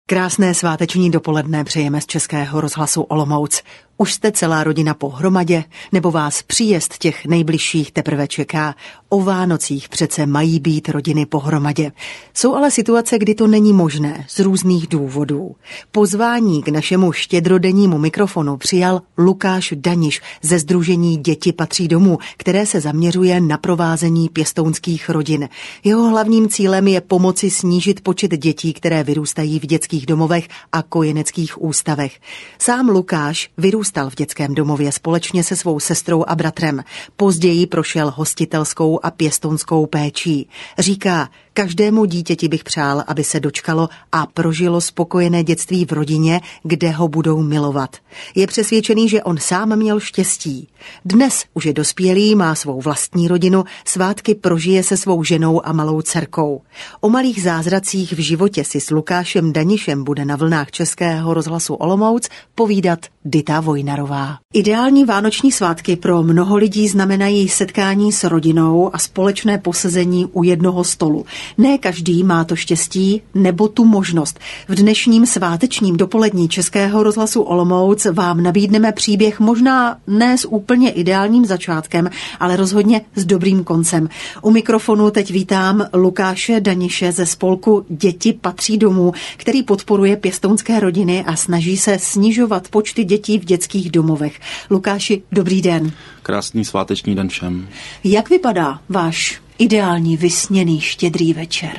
Krásné sváteční dopoledne přejeme z Českého rozhlasu Olomouc. Už jste celá rodina pohromadě, nebo vás příjezd těch nejbližších teprve čeká? O Vánocích přece mají být rodiny pohromadě. Jsou ale situace, kdy to není možné z různých důvodů. Pozvání k našemu štědrodennímu mikrofonu přijal Lukáš Daniš ze sdružení Děti patří domů, které se zaměřuje na provázení pěstounských rodin. Jeho hlavním cílem je pomoci snížit počet dětí, které vyrůstají v dětských domovech a kojeneckých ústavech. Sám Lukáš vyrůstal v dětském domově společně se svou sestrou a bratrem. Později prošel hostitelskou a pěstounskou péčí. Říká, každému dítěti bych přál, aby se dočkalo a prožilo spokojené dětství v rodině, kde ho budou milovat. Je přesvědčený, že on sám měl štěstí. Dnes už je dospělý, má svou vlastní rodinu, svátky prožije se svou ženou a malou dcerkou. O malých zázracích v životě si s Lukášem Danišem bude na vlnách Českého rozhlasu Olomouc povídat Dita Vojnarová. Ideální vánoční svátky pro mnoho lidí znamenají setkání s rodinou a společné posezení u jednoho stolu. Ne každý má to štěstí nebo tu možnost. V dnešním svátečním dopolední Českého rozhlasu Olomouc vám nabídneme příběh možná ne s úplně ideálním začátkem, ale rozhodně s dobrým koncem. U mikrofonu teď vítám Lukáše Daniše ze spolku Děti patří domů, který podporuje pěstounské rodiny a snaží se snižovat počty dětí v dětských domovech. Lukáši, dobrý den. Krásný sváteční den všem. Jak vypadá váš ideální vysněný štědrý večer?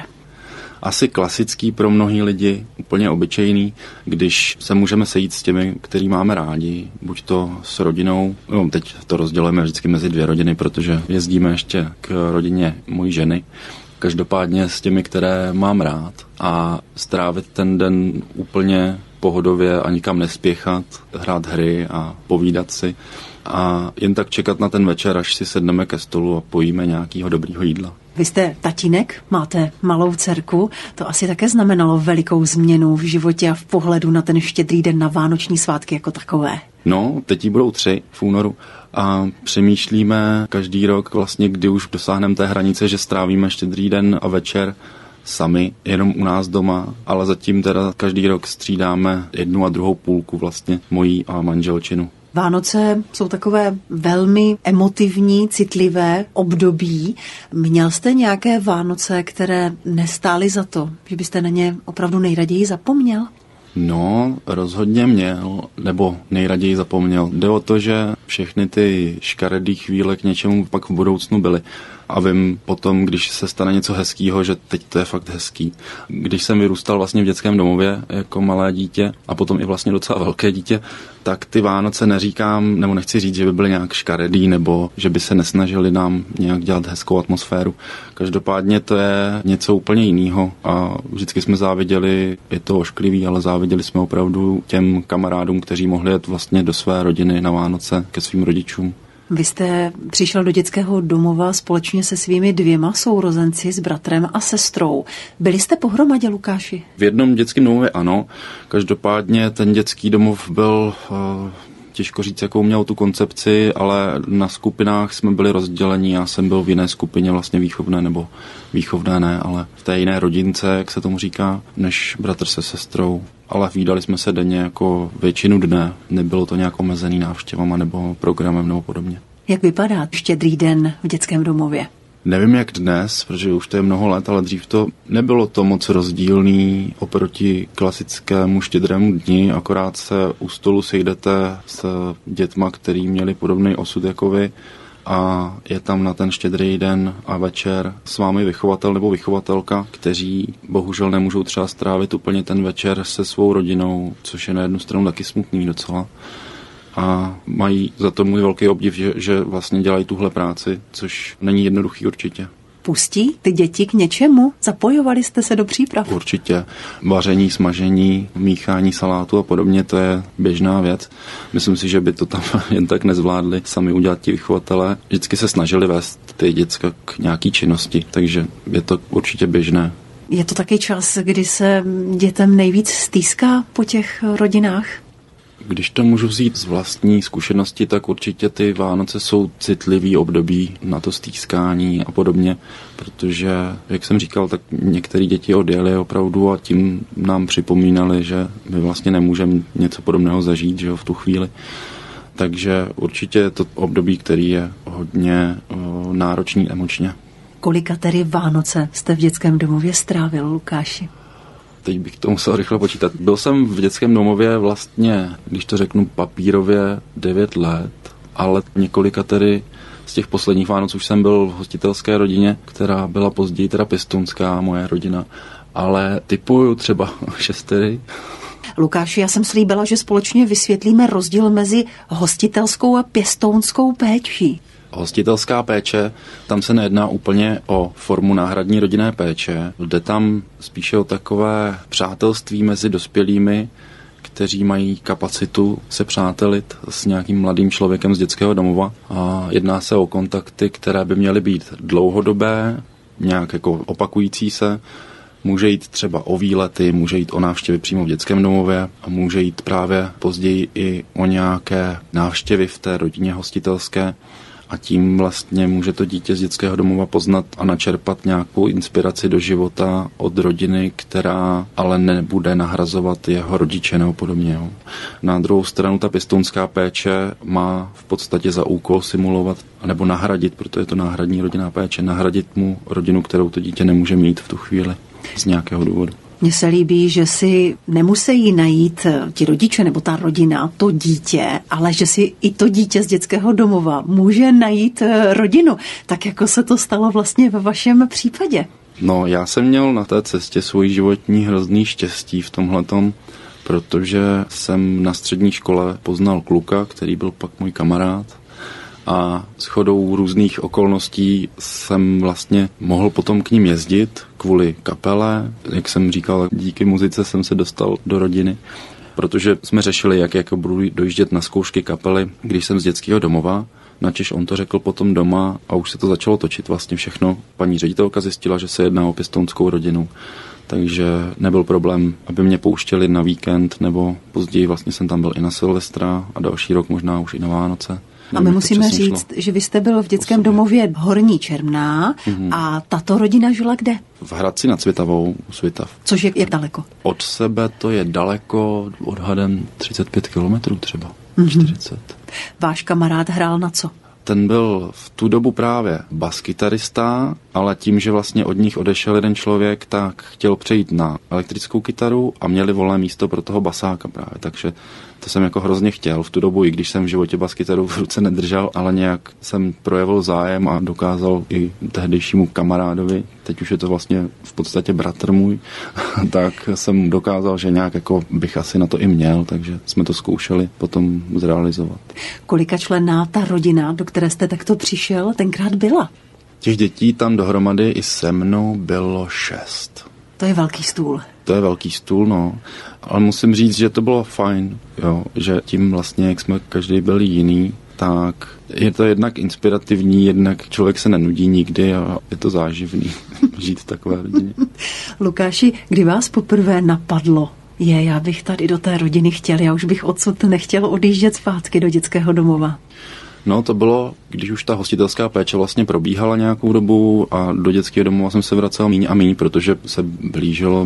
Asi klasický pro mnohý lidi, úplně obyčejný, když se můžeme sejít s těmi, který máme rádi, buď to s rodinou, teď to rozdělujeme vždycky mezi dvě rodiny, protože jezdíme ještě k rodině mojí ženy, každopádně s těmi, které mám rád a strávit ten den úplně pohodově a nikam nespěchat, hrát hry a povídat si a jen tak čekat na ten večer, až si sedneme ke stolu a pojíme nějakého dobrýho jídla. Vy jste tatínek, máte malou dcerku, to asi také znamenalo velikou změnu v životě a v pohledu na ten štědrý den, na vánoční svátky jako takové. No, teď jí budou 3 v únoru a přemýšlíme každý rok vlastně, kdy už dosáhneme té hranice, že strávíme štědrý den a večer sami, jenom u nás doma, ale zatím teda každý rok střídáme jednu a druhou půlku vlastně mojí a manželčinu. Vánoce jsou takové velmi emotivní, citlivé období. Měl jste nějaké Vánoce, které nestály za to, že byste na ně opravdu nejraději zapomněl? No, rozhodně měl, nebo nejraději zapomněl. Jde o to, že všechny ty škaredý chvíle k něčemu pak v budoucnu byly. A vím potom, když se stane něco hezkýho, že teď to je fakt hezký. Když jsem vyrůstal vlastně v dětském domově jako malé dítě a potom i vlastně docela velké dítě, tak ty Vánoce neříkám, nebo nechci říct, že by byly nějak škaredý, nebo že by se nesnažili nám nějak dělat hezkou atmosféru. Každopádně to je něco úplně jiného a vždycky jsme záviděli, je to ošklivý, ale záviděli jsme opravdu těm kamarádům, kteří mohli jet vlastně do své rodiny na Vánoce ke svým rodičům. Vy jste přišel do dětského domova společně se svými 2 sourozenci, s bratrem a sestrou. Byli jste pohromadě, Lukáši? V jednom dětském domově ano, každopádně ten dětský domov byl, těžko říct, jakou měl tu koncepci, ale na skupinách jsme byli rozděleni, já jsem byl v jiné skupině vlastně výchovné, nebo výchovné ne, ale v té jiné rodince, jak se tomu říká, než bratr se sestrou. Ale vídali jsme se denně jako většinu dne, nebylo to nějak omezený návštěvama nebo programem nebo podobně. Jak vypadá štědrý den v dětském domově? Nevím jak dnes, protože už to je mnoho let, ale dřív to nebylo to moc rozdílný oproti klasickému štědrému dni, akorát se u stolu sejdete s dětma, který měli podobný osud jako vy a je tam na ten štědrý den a večer s vámi vychovatel nebo vychovatelka, kteří bohužel nemůžou třeba strávit úplně ten večer se svou rodinou, což je na jednu stranu taky smutný docela. A mají za to můj velký obdiv, že vlastně dělají tuhle práci, což není jednoduchý určitě. Pustí ty děti k něčemu? Zapojovali jste se do příprav? Určitě. Vaření, smažení, míchání salátu a podobně, to je běžná věc. Myslím si, že by to tam jen tak nezvládli sami udělat ti vychovatelé. Vždycky se snažili vést ty děcka k nějaký činnosti, takže je to určitě běžné. Je to taky čas, kdy se dětem nejvíc stýská po těch rodinách? Když to můžu vzít z vlastní zkušenosti, tak určitě ty Vánoce jsou citlivý období na to stýskání a podobně, protože, jak jsem říkal, tak některé děti odjeli opravdu a tím nám připomínali, že my vlastně nemůžeme něco podobného zažít, že jo, v tu chvíli. Takže určitě je to období, který je hodně náročný emočně. Kolika tedy Vánoce jste v dětském domově strávil, Lukáši? Teď bych to musel rychle počítat. Byl jsem v dětském domově vlastně, když to řeknu papírově, 9 let, ale několika tedy z těch posledních Vánoc už jsem byl v hostitelské rodině, která byla později teda pěstounská, moje rodina, ale typuju třeba 6. Lukáši, já jsem slíbila, že společně vysvětlíme rozdíl mezi hostitelskou a pěstounskou péčí. Hostitelská péče, tam se nejedná úplně o formu náhradní rodinné péče. Jde tam spíše o takové přátelství mezi dospělými, kteří mají kapacitu se přátelit s nějakým mladým člověkem z dětského domova. A jedná se o kontakty, které by měly být dlouhodobé, nějak jako opakující se. Může jít třeba o výlety, může jít o návštěvy přímo v dětském domově a může jít právě později i o nějaké návštěvy v té rodině hostitelské. A tím vlastně může to dítě z dětského domova poznat a načerpat nějakou inspiraci do života od rodiny, která ale nebude nahrazovat jeho rodiče nebo podobně. Jo. Na druhou stranu ta pěstounská péče má v podstatě za úkol simulovat nebo nahradit, protože je to náhradní rodinná péče, nahradit mu rodinu, kterou to dítě nemůže mít v tu chvíli z nějakého důvodu. Mně se líbí, že si nemusí najít ti rodiče nebo ta rodina to dítě, ale že si i to dítě z dětského domova může najít rodinu, tak jako se to stalo vlastně ve vašem případě. No, já jsem měl na té cestě svůj životní hrozný štěstí v tomhletom, protože jsem na střední škole poznal kluka, který byl pak můj kamarád. A shodou různých okolností jsem vlastně mohl potom k ním jezdit kvůli kapele. Jak jsem říkal, díky muzice jsem se dostal do rodiny, protože jsme řešili, jak budu dojíždět na zkoušky kapely, když jsem z dětského domova. Načež on to řekl potom doma a už se to začalo točit vlastně všechno. Paní ředitelka zjistila, že se jedná o pěstounskou rodinu. Takže nebyl problém, aby mě pouštěli na víkend, nebo později vlastně jsem tam byl i na Silvestra a další rok možná už i na Vánoce. A my musíme říct, že vy jste byl v dětském domově Horní Čermná a tato rodina žila kde? V Hradci nad Svitavou, u Svitav. Což je jak daleko? Od sebe to je daleko, odhadem 35 kilometrů třeba, 40. Váš kamarád hrál na co? Ten byl v tu dobu právě baskytarista, ale tím, že vlastně od nich odešel jeden člověk, tak chtěl přejít na elektrickou kytaru a měli volné místo pro toho basáka právě, takže to jsem jako hrozně chtěl v tu dobu, i když jsem v životě baskytaru v ruce nedržel, ale nějak jsem projevil zájem a dokázal i tehdejšímu kamarádovi, teď už je to vlastně v podstatě bratr můj, tak jsem dokázal, že nějak jako bych asi na to i měl, takže jsme to zkoušeli potom zrealizovat. Kolika členná ta rodina, do které jste takto přišel, tenkrát byla? Těch dětí tam dohromady i se mnou bylo 6. To je velký stůl. To je velký stůl, no. Ale musím říct, že to bylo fajn, jo, že tím vlastně, jak jsme každý byli jiný, tak je to jednak inspirativní, jednak člověk se nenudí nikdy a je to záživný žít v takové rodině. Lukáši, kdy vás poprvé napadlo, já bych tady do té rodiny chtěl, já už bych odsud nechtěl odjíždět zpátky do dětského domova? No, to bylo, když už ta hostitelská péče vlastně probíhala nějakou dobu a do dětského domova jsem se vracel míň a míň, protože se blížilo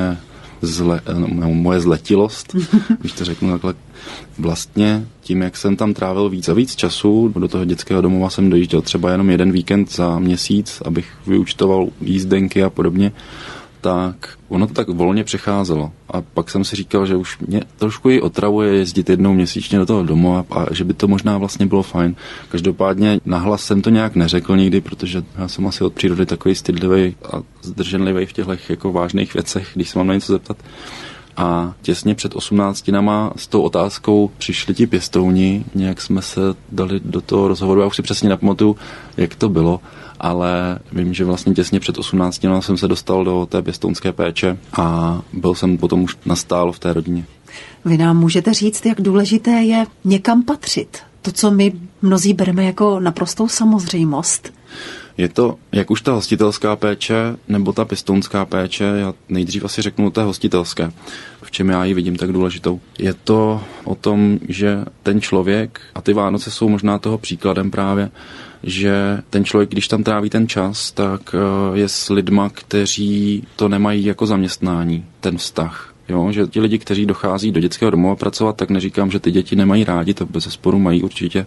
moje zletilost, když to řeknu takhle. Vlastně tím, jak jsem tam trávil víc a víc času, do toho dětského domova jsem dojížděl třeba jenom jeden víkend za měsíc, abych vyúčtoval jízdenky a podobně, tak ono to tak volně přecházelo. A pak jsem si říkal, že už mě trošku i otravuje jezdit jednou měsíčně do toho domova a že by to možná vlastně bylo fajn. Každopádně nahlas jsem to nějak neřekl nikdy, protože já jsem asi od přírody takový stydlivý a zdrženlivý v těchto jako vážných věcech, když se mám na něco zeptat. A těsně před 18 s tou otázkou přišli ti pěstouni, nějak jsme se dali do toho rozhovoru, já už si přesně nepamatuju, jak to bylo, ale vím, že vlastně těsně před 18 jsem se dostal do té pěstounské péče a byl jsem potom už nastálo v té rodině. Vy nám můžete říct, jak důležité je někam patřit? To, co my mnozí bereme jako naprostou samozřejmost. Je to, jak už ta hostitelská péče nebo ta pěstounská péče, já nejdřív asi řeknu o té hostitelské. v čem já ji vidím tak důležitou. Je to o tom, že ten člověk, a ty Vánoce jsou možná toho příkladem právě, že ten člověk, když tam tráví ten čas, tak je s lidma, kteří to nemají jako zaměstnání, ten vztah. Jo, že ti lidi, kteří dochází do dětského domova pracovat, tak neříkám, že ty děti nemají rádi, to bezesporu mají určitě,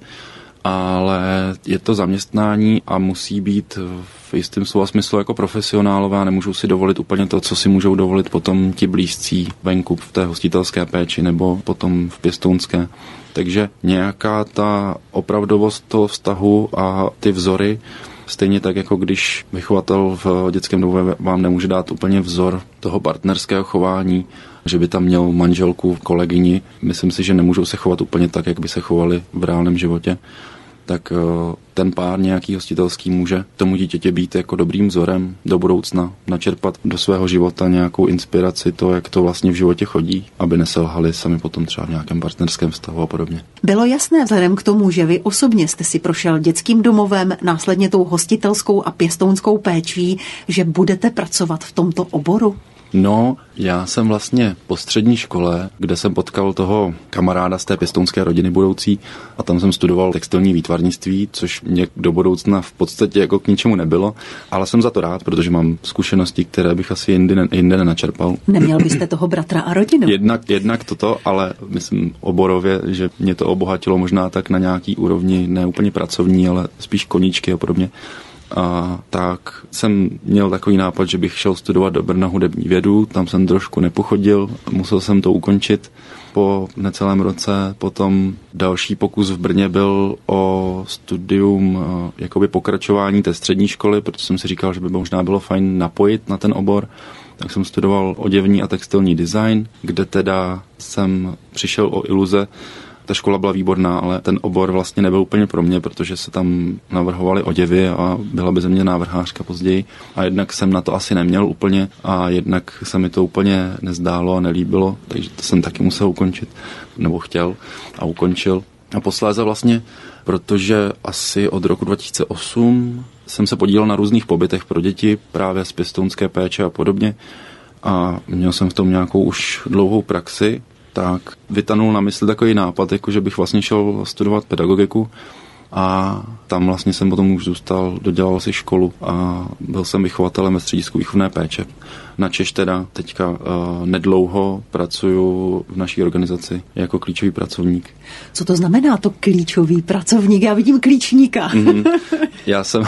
ale je to zaměstnání a musí být v jistém slova smyslu jako profesionálové a nemůžou si dovolit úplně to, co si můžou dovolit potom ti blízcí venku v té hostitelské péči nebo potom v pěstounské. Takže nějaká ta opravdovost toho vztahu a ty vzory, stejně tak, jako když vychovatel v dětském domově vám nemůže dát úplně vzor toho partnerského chování, že by tam měl manželku, kolegyni, myslím si, že nemůžou se chovat úplně tak, jak by se chovali v reálném životě, tak ten pár nějaký hostitelský může tomu dítěti být jako dobrým vzorem do budoucna, načerpat do svého života nějakou inspiraci, to, jak to vlastně v životě chodí, aby neselhali sami potom třeba v nějakém partnerském vztahu a podobně. Bylo jasné vzhledem k tomu, že vy osobně jste si prošel dětským domovem, následně tou hostitelskou a pěstounskou péčí, že budete pracovat v tomto oboru? No, já jsem vlastně po střední škole, kde jsem potkal toho kamaráda z té pěstounské rodiny budoucí a tam jsem studoval textilní výtvarnictví, což mě do budoucna v podstatě jako k ničemu nebylo, ale jsem za to rád, protože mám zkušenosti, které bych asi jinde nenačerpal. Neměl byste toho bratra a rodinu? Jednak toto, ale myslím oborově, že mě to obohatilo možná tak na nějaký úrovni, ne úplně pracovní, ale spíš koníčky a podobně. A tak jsem měl takový nápad, že bych šel studovat do Brna hudební vědu, tam jsem trošku nepochodil, musel jsem to ukončit po necelém roce. Potom další pokus v Brně byl o studium, jakoby pokračování té střední školy, protože jsem si říkal, že by možná bylo fajn napojit na ten obor. Tak jsem studoval oděvní a textilní design, kde teda jsem přišel o iluze. Ta škola byla výborná, ale ten obor vlastně nebyl úplně pro mě, protože se tam navrhovaly oděvy a byla by ze mě návrhářka později. A jednak jsem na to asi neměl úplně a jednak se mi to úplně nezdálo a nelíbilo, takže to jsem taky musel ukončit, nebo chtěl a ukončil. A posléze vlastně, protože asi od roku 2008 jsem se podílel na různých pobytech pro děti, právě z pěstounské péče a podobně. A měl jsem v tom nějakou už dlouhou praxi, tak vytanul na mysli takový nápad, jako že bych vlastně šel studovat pedagogiku a tam vlastně jsem potom už zůstal, dodělal si školu a byl jsem vychovatelem ve středisku výchovné péče. Načež teda teďka nedlouho pracuju v naší organizaci jako klíčový pracovník. Co to znamená to klíčový pracovník? Já vidím klíčníka. Já jsem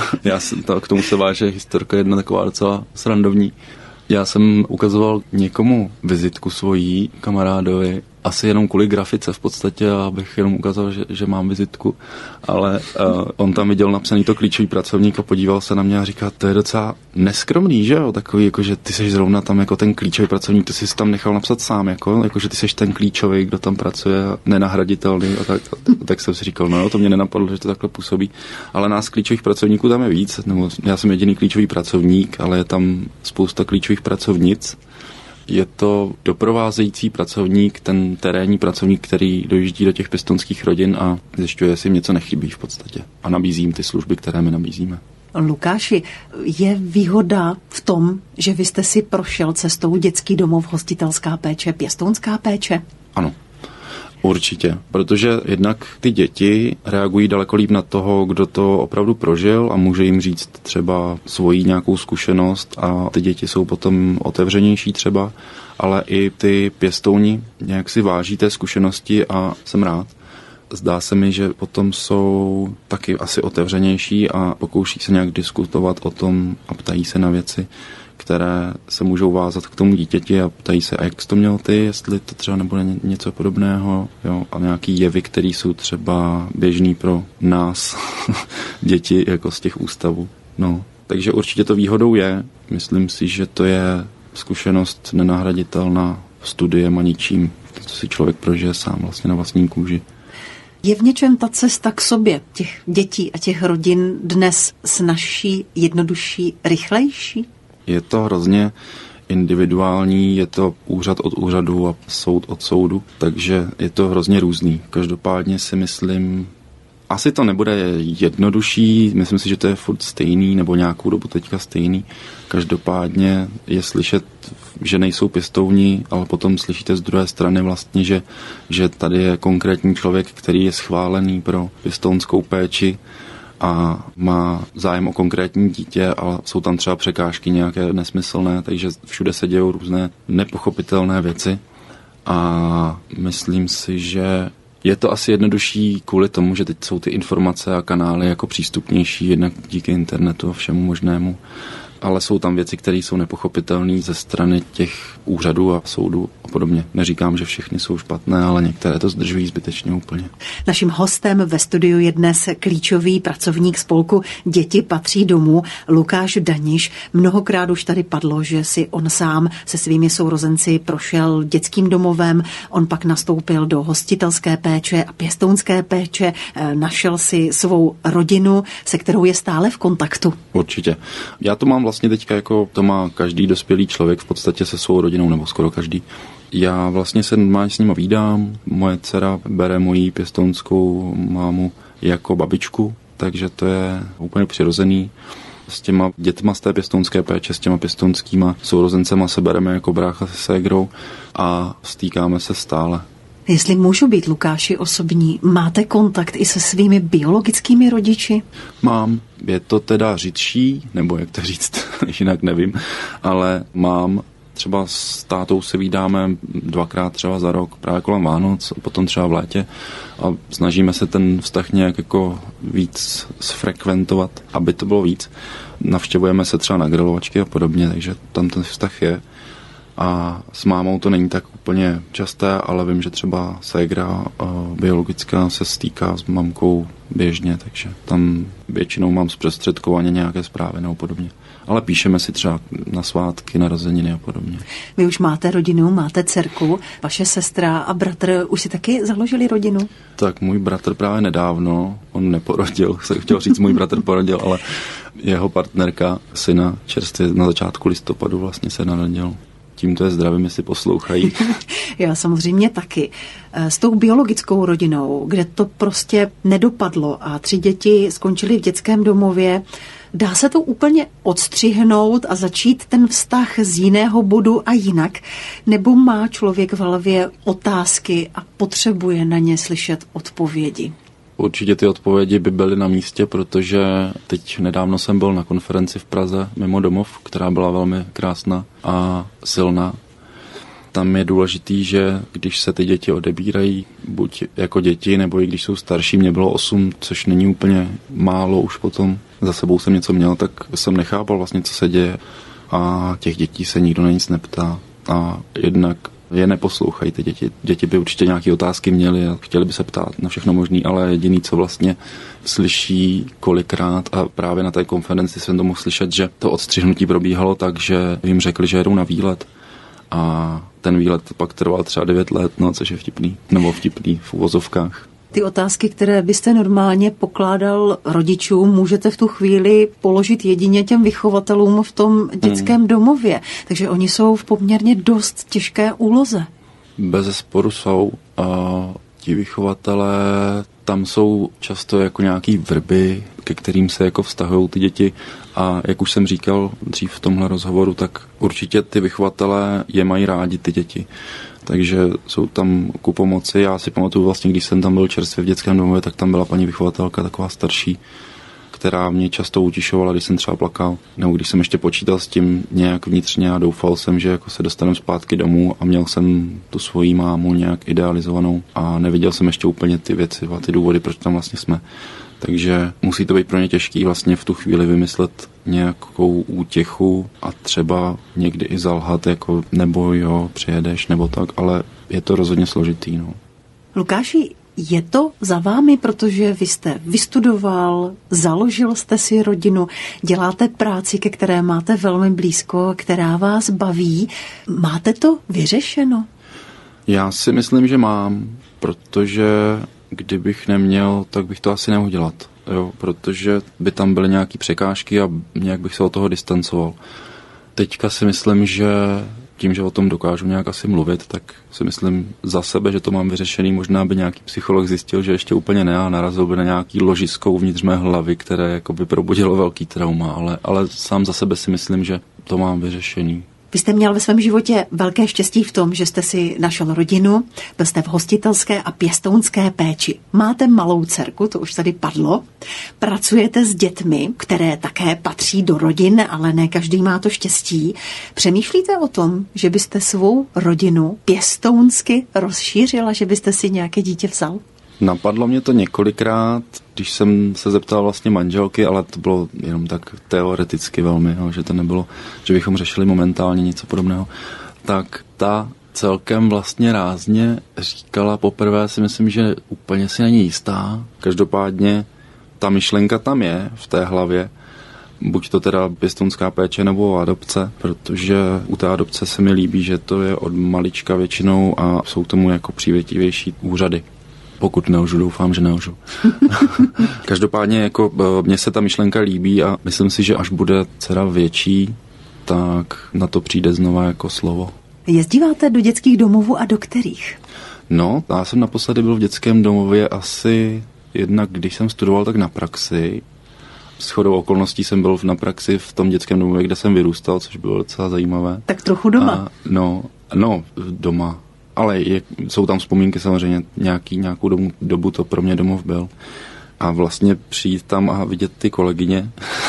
k tomu se váže historka jedna taková docela srandovní. Já jsem ukazoval někomu vizitku svojí kamarádovi, asi jenom kvůli grafice v podstatě, abych jenom ukázal, že mám vizitku, ale on tam viděl napsaný to klíčový pracovník a podíval se na mě a říkal, to je docela neskromný, že jo, takový, jako že ty seš zrovna tam jako ten klíčový pracovník, ty jsi tam nechal napsat sám, jako že ty seš ten klíčový, kdo tam pracuje, nenahraditelný a tak jsem si říkal, no jo, to mě nenapadlo, že to takhle působí, ale nás klíčových pracovníků tam je víc, nebo já jsem jediný klíčový pracovník, ale je tam spousta klíčových pracovnic. Je to doprovázející pracovník, ten terénní pracovník, který dojíždí do těch pěstounských rodin a zjišťuje, jestli jim něco nechybí v podstatě. A nabízí jim ty služby, které my nabízíme. Lukáši, je výhoda v tom, že vy jste si prošel cestou dětský domov, hostitelská péče, pěstounská péče? Ano. Určitě, protože jednak ty děti reagují daleko líp na toho, kdo to opravdu prožil a může jim říct třeba svoji nějakou zkušenost a ty děti jsou potom otevřenější třeba, ale i ty pěstouni nějak si váží té zkušenosti a jsem rád. Zdá se mi, že potom jsou taky asi otevřenější a pokouší se nějak diskutovat o tom a ptají se na věci, které se můžou vázat k tomu dítěti a ptají se, a jak jsi to měl ty, jestli to třeba nebude něco podobného, jo, a nějaký jevy, které jsou třeba běžný pro nás, děti, jako z těch ústavů. No, takže určitě to výhodou je, myslím si, že to je zkušenost nenahraditelná studiem a ničím, to, co si člověk prožije sám vlastně na vlastní kůži. Je v něčem ta cesta k sobě těch dětí a těch rodin dnes snazší, jednodušší, rychlejší? Je to hrozně individuální, je to úřad od úřadu a soud od soudu, takže je to hrozně různý. Každopádně si myslím, Asi to nebude jednodušší, myslím si, že to je furt stejný, nebo nějakou dobu teďka stejný. Každopádně je slyšet, že nejsou pěstouni, ale potom slyšíte z druhé strany vlastně, že tady je konkrétní člověk, který je schválený pro pěstounskou péči a má zájem o konkrétní dítě, ale jsou tam třeba překážky nějaké nesmyslné, takže všude se dějou různé nepochopitelné věci. A myslím si, že je to asi jednodušší kvůli tomu, že teď jsou ty informace a kanály jako přístupnější, jednak díky internetu a všemu možnému. Ale jsou tam věci, které jsou nepochopitelné ze strany těch úřadů a soudů a podobně. Neříkám, že všechny jsou špatné, ale některé to zdržují zbytečně úplně. Naším hostem ve studiu je dnes klíčový pracovník spolku Děti patří domů, Lukáš Daniš. Mnohokrát už tady padlo, že si on sám se svými sourozenci prošel dětským domovem, on pak nastoupil do hostitelské péče a pěstounské péče, našel si svou rodinu, se kterou je stále v kontaktu. Určitě. Já to mám vlastně teďka jako to má každý dospělý člověk v podstatě se svou rodinou, nebo skoro každý. Já vlastně se normálně s nima vídám, moje dcera bere moji pěstounskou mámu jako babičku, takže to je úplně přirozený. S těma dětma z té pěstounské péče, s těma pěstounskýma sourozencema se bereme jako brácha se ségrou a stýkáme se stále. Jestli můžu být, Lukáši, osobní, máte kontakt i se svými biologickými rodiči? Mám. Je to teda řidší, nebo jak to říct, jinak nevím, ale mám. Třeba s tátou se vídáme 2krát třeba za rok, právě kolem Vánoc, potom třeba v létě a snažíme se ten vztah nějak jako víc zfrekventovat, aby to bylo víc. Navštěvujeme se třeba na grilovačky a podobně, takže tam ten vztah je. A s mámou to není tak úplně časté, ale vím, že třeba ségra biologická se stýká s mamkou běžně, takže tam většinou mám zprostředkovaně nějaké zprávy nebo podobně. Ale píšeme si třeba na svátky, narozeniny a podobně. Vy už máte rodinu, máte dcerku, vaše sestra a bratr už si taky založili rodinu? Tak můj bratr právě nedávno, on neporodil, jsem chtěl říct, můj bratr porodil, ale jeho partnerka, syna, čerstvě na začátku listopadu vlastně se narodil. Tímto je zdravím, jestli poslouchají. Já samozřejmě taky. S tou biologickou rodinou, kde to prostě nedopadlo a 3 děti skončily v dětském domově, dá se to úplně odstřihnout a začít ten vztah z jiného bodu a jinak? Nebo má člověk v hlavě otázky a potřebuje na ně slyšet odpovědi? Určitě ty odpovědi by byly na místě, protože teď nedávno jsem byl na konferenci v Praze mimo domov, která byla velmi krásná a silná. Tam je důležitý, že když se ty děti odebírají, buď jako děti, nebo i když jsou starší, mě bylo 8, což není úplně málo už potom. Za sebou jsem něco měl, tak jsem nechápal vlastně, co se děje a těch dětí se nikdo na nic neptá a jednak je neposlouchají ty děti. Děti by určitě nějaké otázky měly a chtěli by se ptát na všechno možný, ale jediný, co vlastně slyší kolikrát a právě na té konferenci jsem to mohl slyšet, že to odstřihnutí probíhalo tak, že jim řekli, že jedou na výlet a ten výlet pak trval třeba 9 let, no, což je vtipný, nebo vtipný v uvozovkách. Ty otázky, které byste normálně pokládal rodičům, můžete v tu chvíli položit jedině těm vychovatelům v tom dětském domově. Takže oni jsou v poměrně dost těžké úloze. Bezesporu jsou a ti vychovatelé tam jsou často jako nějaký vrby, ke kterým se jako vztahují ty děti a jak už jsem říkal dřív v tomhle rozhovoru, tak určitě ty vychovatelé je mají rádi ty děti. Takže jsou tam ku pomoci. Já si pamatuju vlastně, když jsem tam byl čerstvě v dětském domově, tak tam byla paní vychovatelka taková starší, která mě často utišovala, když jsem třeba plakal, nebo když jsem ještě počítal s tím nějak vnitřně a doufal jsem, že jako se dostanem zpátky domů a měl jsem tu svoji mámu nějak idealizovanou a neviděl jsem ještě úplně ty věci a ty důvody, proč tam vlastně jsme. Takže musí to být pro ně těžký vlastně v tu chvíli vymyslet nějakou útěchu a třeba někdy i zalhat, jako nebo jo, přijedeš, nebo tak, ale je to rozhodně složitý. No. Lukáši, je to za vámi, protože vy jste vystudoval, založil jste si rodinu, děláte práci, ke které máte velmi blízko, která vás baví. Máte to vyřešeno? Já si myslím, že mám, protože kdybych neměl, tak bych to asi nemohl dělat. Jo, protože by tam byly nějaké překážky a nějak bych se od toho distancoval. Teďka si myslím, že tím, že o tom dokážu nějak asi mluvit, tak si myslím za sebe, že to mám vyřešený. Možná by nějaký psycholog zjistil, že ještě úplně ne a narazil by na nějaký ložisko uvnitř mé hlavy, které jakoby probudilo velký trauma, ale sám za sebe si myslím, že to mám vyřešený. Vy jste měl ve svém životě velké štěstí v tom, že jste si našel rodinu, byl jste v hostitelské a pěstounské péči. Máte malou dcerku, to už tady padlo. Pracujete s dětmi, které také patří do rodin, ale ne každý má to štěstí. Přemýšlíte o tom, že byste svou rodinu pěstounsky rozšířila, že byste si nějaké dítě vzal? Napadlo mě to několikrát, když jsem se zeptal vlastně manželky, ale to bylo jenom tak teoreticky velmi, že to nebylo, že bychom řešili momentálně něco podobného. Tak ta celkem vlastně rázně říkala poprvé, si myslím, že úplně si není jistá. Každopádně ta myšlenka tam je v té hlavě, buď to teda pěstounská péče nebo adopce, protože u té adopce se mi líbí, že to je od malička většinou a jsou tomu jako přívětivější úřady. Pokud nelžu, doufám, že nelžu. Každopádně jako mně se ta myšlenka líbí a myslím si, že až bude dcera větší, tak na to přijde znova jako slovo. Jezdíváte do dětských domovů a do kterých? No, já jsem naposledy byl v dětském domově asi jednak, když jsem studoval, tak na praxi. Shodou okolností jsem byl na praxi v tom dětském domově, kde jsem vyrůstal, což bylo docela zajímavé. Tak trochu doma. No, doma. Ale jsou tam vzpomínky samozřejmě, nějakou dobu to pro mě domov byl. A vlastně přijít tam a vidět ty kolegyně,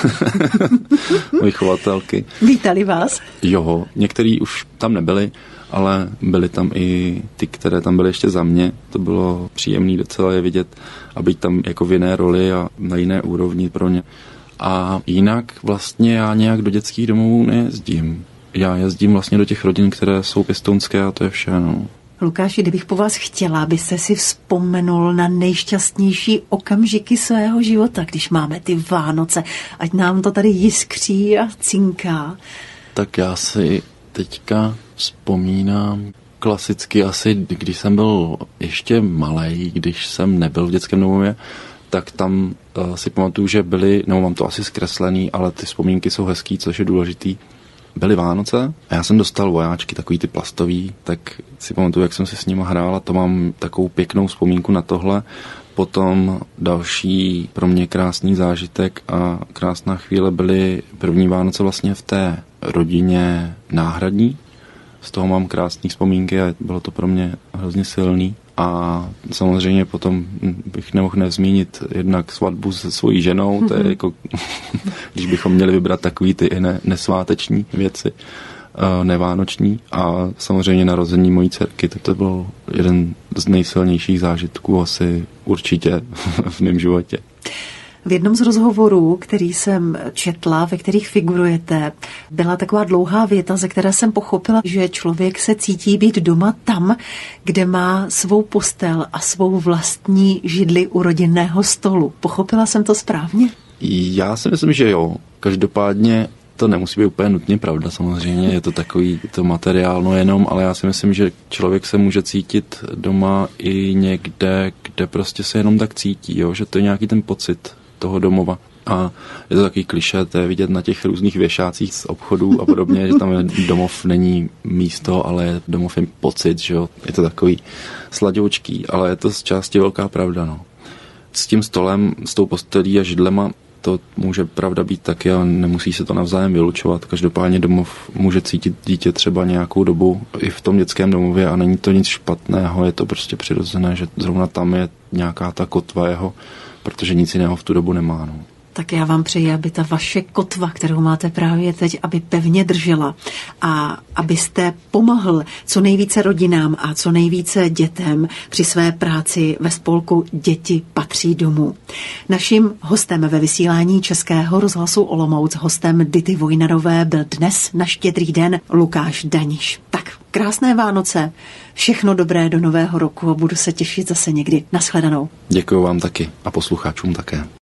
vychovatelky. Vítali vás? Jo, některý už tam nebyli, ale byli tam i ty, které tam byly ještě za mě. To bylo příjemné docela je vidět a být tam jako v jiné roli a na jiné úrovni pro ně. A jinak vlastně já nějak do dětských domovů nejezdím. Já jezdím vlastně do těch rodin, které jsou pěstounské a to je vše, no. Lukáši, kdybych po vás chtěla, abyste si vzpomenul na nejšťastnější okamžiky svého života, když máme ty Vánoce, ať nám to tady jiskří a cinká. Tak já si teďka vzpomínám klasicky asi, když jsem byl ještě malej, když jsem nebyl v dětském domově, tak tam si pamatuju, že byly, no mám to asi zkreslený, ale ty vzpomínky jsou hezký, což je důležitý. Byly Vánoce a já jsem dostal vojáčky, takový ty plastový, tak si pamatuju, jak jsem si s nima hrál a to mám takovou pěknou vzpomínku na tohle. Potom další pro mě krásný zážitek a krásná chvíle byly první Vánoce vlastně v té rodině náhradní. Z toho mám krásné vzpomínky a bylo to pro mě hrozně silný. A samozřejmě potom bych nemohl nezmínit jednak svatbu se svojí ženou, to je jako, když bychom měli vybrat takový ty nesváteční věci, nevánoční a samozřejmě narození mojí dcerky, tak to byl jeden z nejsilnějších zážitků asi určitě v mém životě. V jednom z rozhovorů, který jsem četla, ve kterých figurujete, byla taková dlouhá věta, ze které jsem pochopila, že člověk se cítí být doma tam, kde má svou postel a svou vlastní židli u rodinného stolu. Pochopila jsem to správně? Já si myslím, že jo. Každopádně to nemusí být úplně nutně pravda, samozřejmě. Je to takový to materiálno jenom, ale já si myslím, že člověk se může cítit doma i někde, kde prostě se jenom tak cítí, jo? Že to je nějaký ten pocit toho domova. A je to takový klišé, to je vidět na těch různých věšácích z obchodů a podobně, že tam domov není místo, ale domov je pocit, že jo. Je to takový sladoučký, ale je to z části velká pravda, no. S tím stolem, s tou postelí a židlema, to může pravda být taky a nemusí se to navzájem vylučovat. Každopádně domov může cítit dítě třeba nějakou dobu i v tom dětském domově a není to nic špatného, je to prostě přirozené, že zrovna tam je nějaká ta kotva jeho, protože nic jiného v tu dobu nemá. No. Tak já vám přeji, aby ta vaše kotva, kterou máte právě teď, aby pevně držela a abyste pomohl co nejvíce rodinám a co nejvíce dětem při své práci ve spolku Děti patří domů. Naším hostem ve vysílání Českého rozhlasu Olomouc, hostem Dity Vojnarové, byl dnes na Štědrý den Lukáš Daniš. Tak, krásné Vánoce, všechno dobré do nového roku a budu se těšit zase někdy. Nashledanou. Děkuju vám taky a posluchačům také.